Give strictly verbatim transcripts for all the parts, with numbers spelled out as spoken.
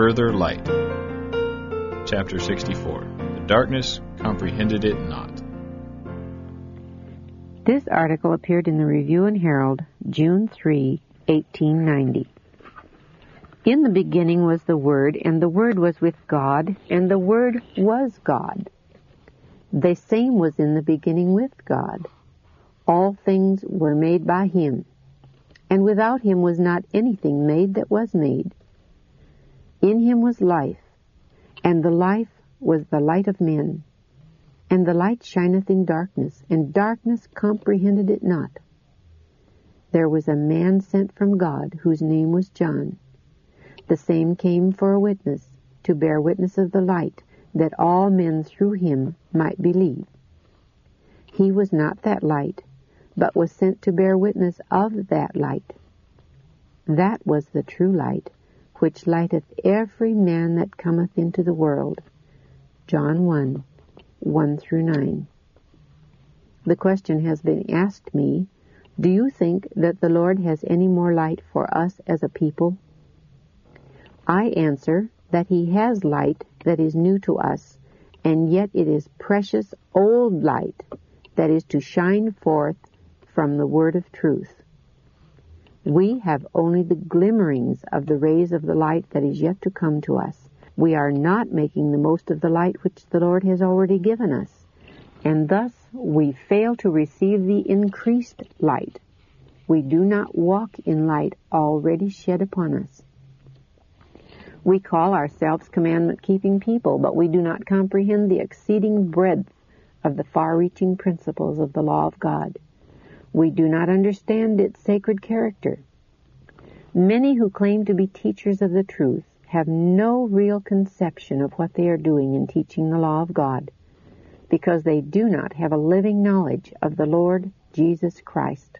further light. Chapter sixty-four. The darkness comprehended it not. This article appeared in the Review and Herald, June third, eighteen ninety. In the beginning was the Word, and the Word was with God, and the Word was God. The same was in the beginning with God. All things were made by Him, and without Him was not anything made that was made. In Him was life, and the life was the light of men. And the light shineth in darkness, and darkness comprehended it not. There was a man sent from God, whose name was John. The same came for a witness, to bear witness of the light, that all men through him might believe. He was not that light, but was sent to bear witness of that light. That was the true light, which lighteth every man that cometh into the world. John one, one through nine. The question has been asked me, do you think that the Lord has any more light for us as a people? I answer that He has light that is new to us, and yet it is precious old light that is to shine forth from the word of truth. We have only the glimmerings of the rays of the light that is yet to come to us. We are not making the most of the light which the Lord has already given us, and thus we fail to receive the increased light. We do not walk in light already shed upon us. We call ourselves commandment-keeping people, but we do not comprehend the exceeding breadth of the far-reaching principles of the law of God. We do not understand its sacred character. Many who claim to be teachers of the truth have no real conception of what they are doing in teaching the law of God, because they do not have a living knowledge of the Lord Jesus Christ.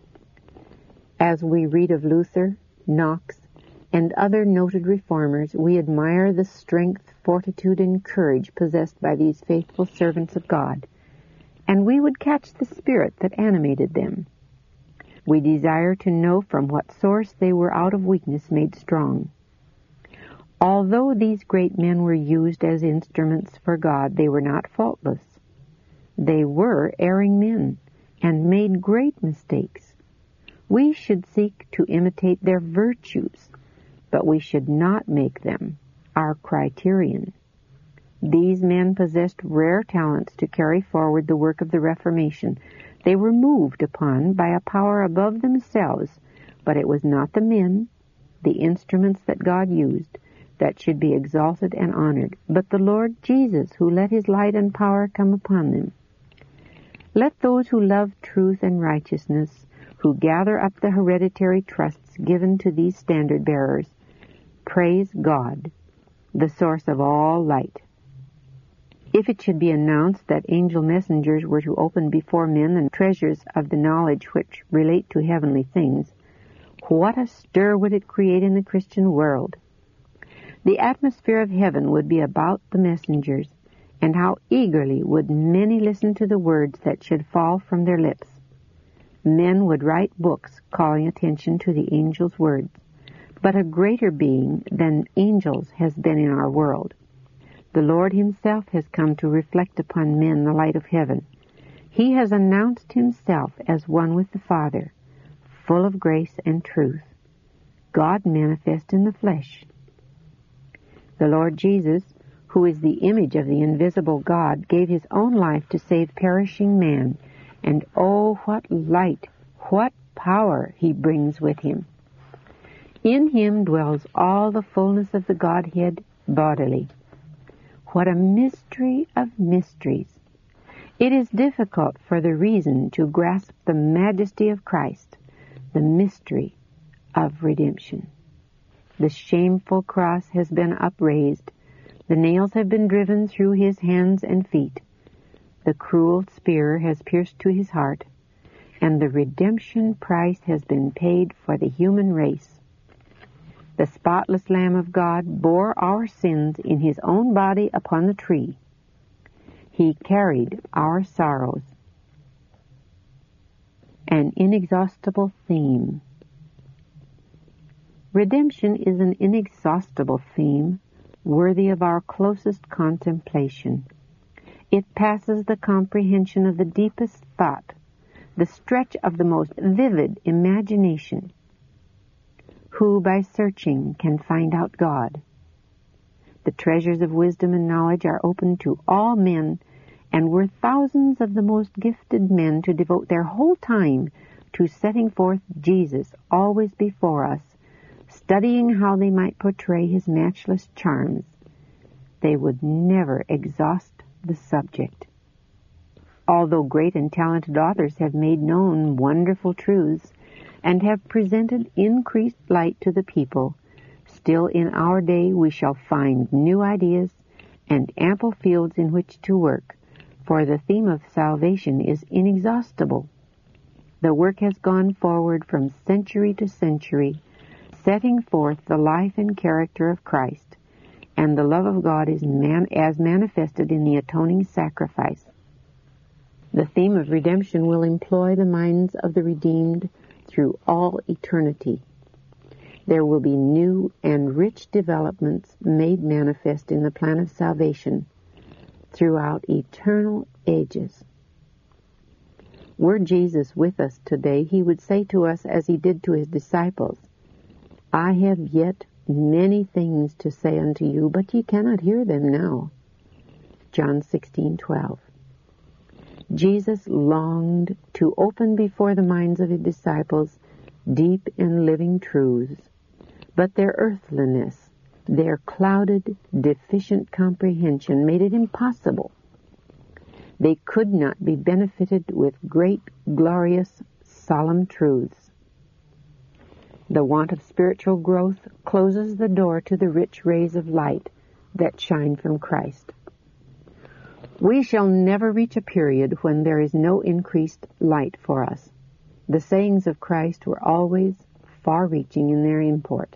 As we read of Luther, Knox, and other noted reformers, we admire the strength, fortitude, and courage possessed by these faithful servants of God, and we would catch the spirit that animated them. We desire to know from what source they were out of weakness made strong. Although these great men were used as instruments for God, they were not faultless. They were erring men, and made great mistakes. We should seek to imitate their virtues, but we should not make them our criterion. These men possessed rare talents to carry forward the work of the Reformation. They were moved upon by a power above themselves, but it was not the men, the instruments that God used, that should be exalted and honored, but the Lord Jesus, who let His light and power come upon them. Let those who love truth and righteousness, who gather up the hereditary trusts given to these standard-bearers, praise God, the source of all light. If it should be announced that angel messengers were to open before men the treasures of the knowledge which relate to heavenly things, what a stir would it create in the Christian world! The atmosphere of heaven would be about the messengers, and how eagerly would many listen to the words that should fall from their lips. Men would write books calling attention to the angels' words. But a greater being than angels has been in our world. The Lord Himself has come to reflect upon men the light of heaven. He has announced Himself as one with the Father, full of grace and truth, God manifest in the flesh. The Lord Jesus, who is the image of the invisible God, gave His own life to save perishing man, and oh, what light, what power He brings with Him. In Him dwells all the fullness of the Godhead bodily. What a mystery of mysteries! It is difficult for the reason to grasp the majesty of Christ, the mystery of redemption. The shameful cross has been upraised. The nails have been driven through His hands and feet. The cruel spear has pierced to His heart, and the redemption price has been paid for the human race. The spotless Lamb of God bore our sins in His own body upon the tree. He carried our sorrows. An inexhaustible theme. Redemption is an inexhaustible theme, worthy of our closest contemplation. It passes the comprehension of the deepest thought, the stretch of the most vivid imagination. Who by searching can find out God? The treasures of wisdom and knowledge are open to all men, and were thousands of the most gifted men to devote their whole time to setting forth Jesus always before us, studying how they might portray his matchless charms, they would never exhaust the subject. Although great and talented authors have made known wonderful truths and have presented increased light to the people, still in our day we shall find new ideas and ample fields in which to work, for the theme of salvation is inexhaustible. The work has gone forward from century to century, setting forth the life and character of Christ, and the love of God is man, as manifested in the atoning sacrifice. The theme of redemption will employ the minds of the redeemed through all eternity. There will be new and rich developments made manifest in the plan of salvation throughout eternal ages. Were Jesus with us today, he would say to us as he did to his disciples, I have yet many things to say unto you, but ye cannot hear them now. John sixteen twelve. Jesus longed to open before the minds of his disciples deep and living truths, but their earthliness, their clouded, deficient comprehension made it impossible. They could not be benefited with great, glorious, solemn truths. The want of spiritual growth closes the door to the rich rays of light that shine from Christ. We shall never reach a period when there is no increased light for us. The sayings of Christ were always far-reaching in their import.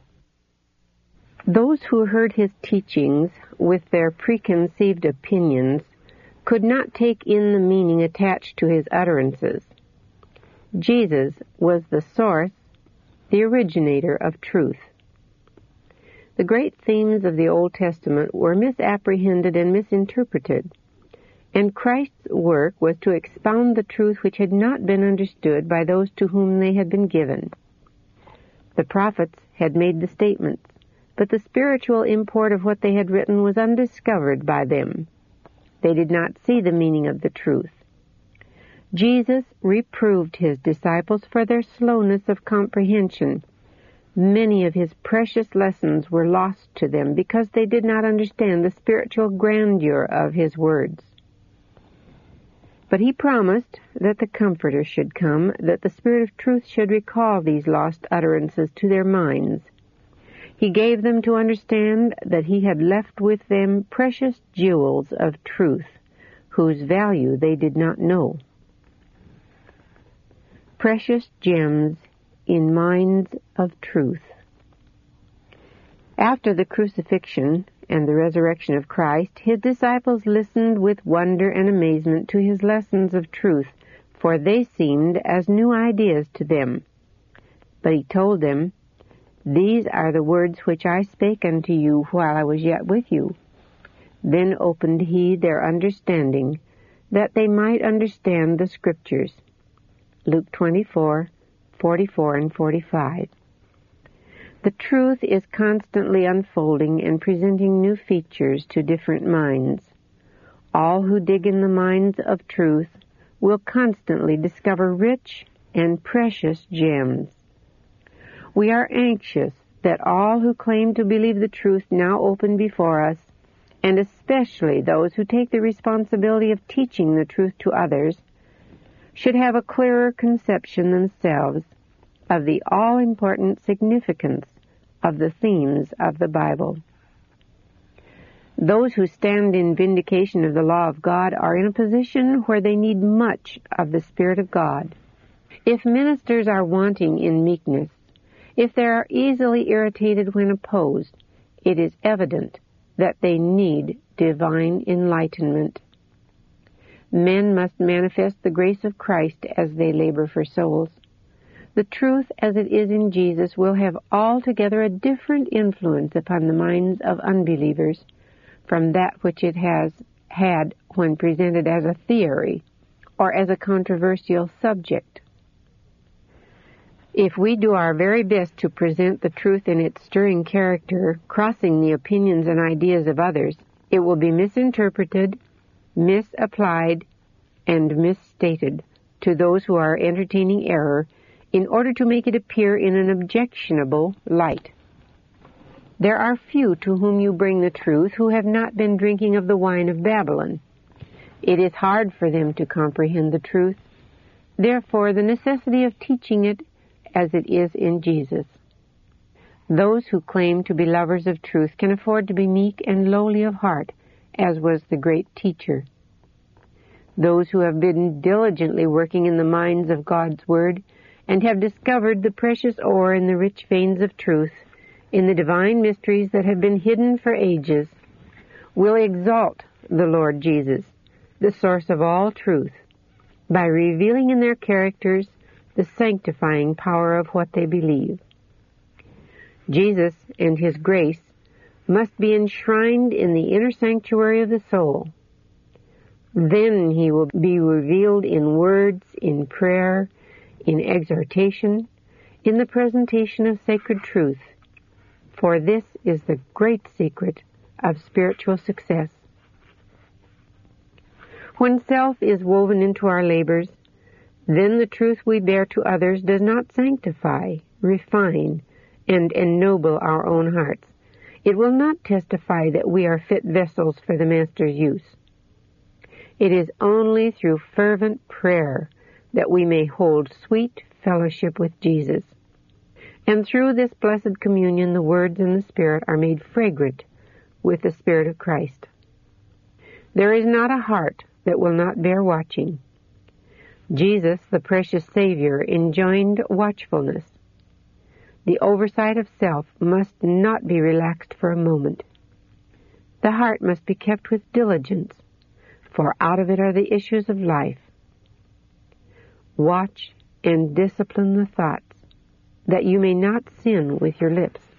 Those who heard his teachings with their preconceived opinions could not take in the meaning attached to his utterances. Jesus was the source, the originator of truth. The great themes of the Old Testament were misapprehended and misinterpreted, and Christ's work was to expound the truth which had not been understood by those to whom they had been given. The prophets had made the statements, but the spiritual import of what they had written was undiscovered by them. They did not see the meaning of the truth. Jesus reproved his disciples for their slowness of comprehension. Many of his precious lessons were lost to them because they did not understand the spiritual grandeur of his words. But he promised that the Comforter should come, that the Spirit of truth should recall these lost utterances to their minds. He gave them to understand that he had left with them precious jewels of truth, whose value they did not know. Precious gems in minds of truth. After the crucifixion and the resurrection of Christ, his disciples listened with wonder and amazement to his lessons of truth, for they seemed as new ideas to them. But he told them, These are the words which I spake unto you while I was yet with you. Then opened he their understanding, that they might understand the Scriptures. Luke twenty-four, forty-four and forty-five. The truth is constantly unfolding and presenting new features to different minds. All who dig in the mines of truth will constantly discover rich and precious gems. We are anxious that all who claim to believe the truth now open before us, and especially those who take the responsibility of teaching the truth to others, should have a clearer conception themselves of the all-important significance of the themes of the Bible. Those who stand in vindication of the law of God are in a position where they need much of the Spirit of God. If ministers are wanting in meekness, if they are easily irritated when opposed, it is evident that they need divine enlightenment. Men must manifest the grace of Christ as they labor for souls. the truth as it is in Jesus will have altogether a different influence upon the minds of unbelievers from that which it has had when presented as a theory or as a controversial subject. If we do our very best to present the truth in its stirring character, crossing the opinions and ideas of others, it will be misinterpreted, misapplied, and misstated to those who are entertaining error in order to make it appear in an objectionable light. There are few to whom you bring the truth who have not been drinking of the wine of Babylon. It is hard for them to comprehend the truth. Therefore, the necessity of teaching it as it is in Jesus. Those who claim to be lovers of truth can afford to be meek and lowly of heart, as was the great teacher. Those who have been diligently working in the mines of God's Word and have discovered the precious ore in the rich veins of truth, in the divine mysteries that have been hidden for ages, will exalt the Lord Jesus, the source of all truth, by revealing in their characters the sanctifying power of what they believe. Jesus and His grace must be enshrined in the inner sanctuary of the soul. Then He will be revealed in words, in prayer, in exhortation, in the presentation of sacred truth, for this is the great secret of spiritual success. When self is woven into our labors, then the truth we bear to others does not sanctify, refine, and ennoble our own hearts. It will not testify that we are fit vessels for the Master's use. It is only through fervent prayer that we may hold sweet fellowship with Jesus. And through this blessed communion, the words and the Spirit are made fragrant with the Spirit of Christ. There is not a heart that will not bear watching. Jesus, the precious Savior, enjoined watchfulness. The oversight of self must not be relaxed for a moment. The heart must be kept with diligence, for out of it are the issues of life. Watch and discipline the thoughts, that you may not sin with your lips.